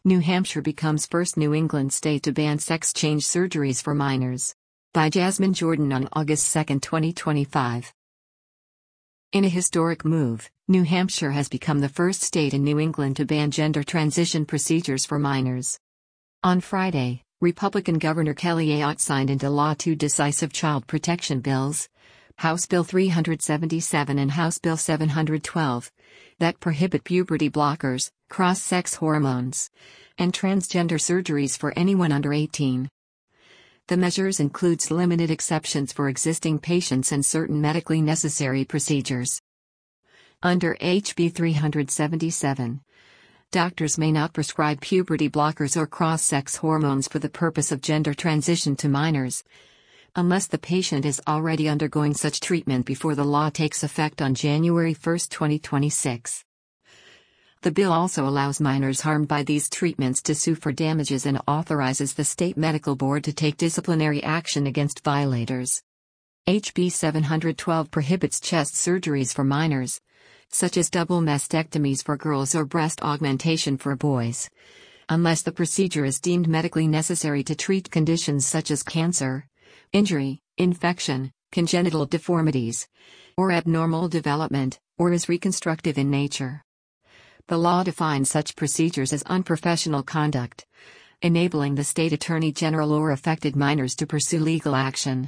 New Hampshire becomes first New England state to ban sex change surgeries for minors. By Jasmine Jordan on August 2, 2025. In a historic move, New Hampshire has become the first state in New England to ban gender transition procedures for minors. On Friday, Republican Governor Kelly Ayotte signed into law two decisive child protection bills, House Bill 377 and House Bill 712, that prohibit puberty blockers, cross-sex hormones, and transgender surgeries for anyone under 18. The measures includes limited exceptions for existing patients and certain medically necessary procedures. Under HB 377, doctors may not prescribe puberty blockers or cross-sex hormones for the purpose of gender transition to minors, unless the patient is already undergoing such treatment before the law takes effect on January 1, 2026. The bill also allows minors harmed by these treatments to sue for damages and authorizes the state medical board to take disciplinary action against violators. HB 712 prohibits chest surgeries for minors, such as double mastectomies for girls or breast augmentation for boys, unless the procedure is deemed medically necessary to treat conditions such as cancer, injury, infection, congenital deformities, or abnormal development, or is reconstructive in nature. The law defines such procedures as unprofessional conduct, enabling the state attorney general or affected minors to pursue legal action.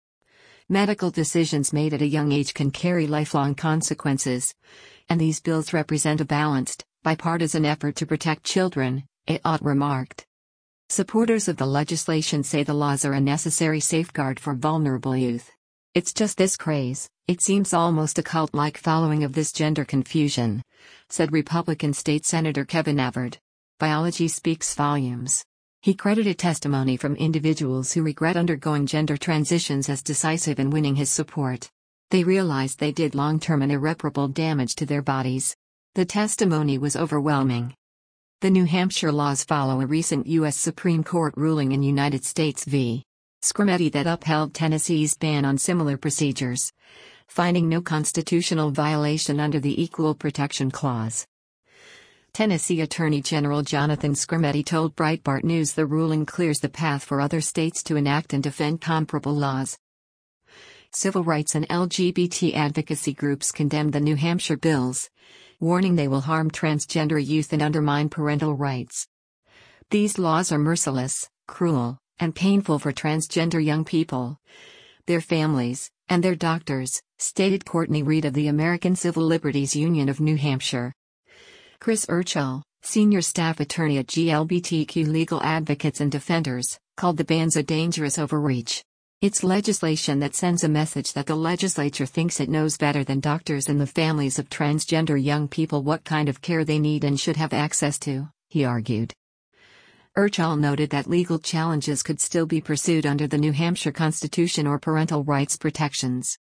Medical decisions made at a young age can carry lifelong consequences, and these bills represent a balanced, bipartisan effort to protect children, Ayotte remarked. Supporters of the legislation say the laws are a necessary safeguard for vulnerable youth. It's just this craze, it seems almost a cult-like following of this gender confusion, said Republican State Senator Kevin Evert. Biology speaks volumes. He credited testimony from individuals who regret undergoing gender transitions as decisive in winning his support. They realized they did long-term and irreparable damage to their bodies. The testimony was overwhelming. The New Hampshire laws follow a recent U.S. Supreme Court ruling in United States v. Skrmetti that upheld Tennessee's ban on similar procedures, finding no constitutional violation under the Equal Protection Clause. Tennessee Attorney General Jonathan Skrmetti told Breitbart News the ruling clears the path for other states to enact and defend comparable laws. Civil rights and LGBT advocacy groups condemned the New Hampshire bills, warning they will harm transgender youth and undermine parental rights. These laws are merciless, cruel, and painful for transgender young people, their families, and their doctors, stated Courtney Reed of the American Civil Liberties Union of New Hampshire. Chris Urchel, senior staff attorney at GLBTQ Legal Advocates and Defenders, called the bans a dangerous overreach. It's legislation that sends a message that the legislature thinks it knows better than doctors and the families of transgender young people what kind of care they need and should have access to, he argued. Urchel noted that legal challenges could still be pursued under the New Hampshire Constitution or parental rights protections.